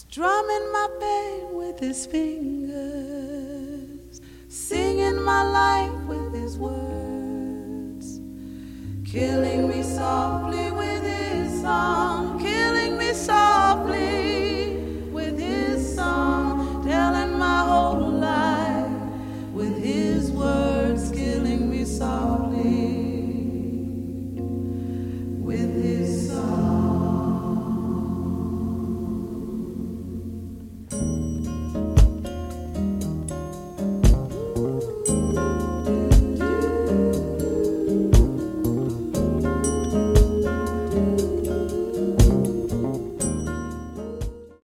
strumming my pain with his fingers, singing my life with his words, killing me softly with his song, killing me softly with his song, telling my whole life with his words, killing me softly.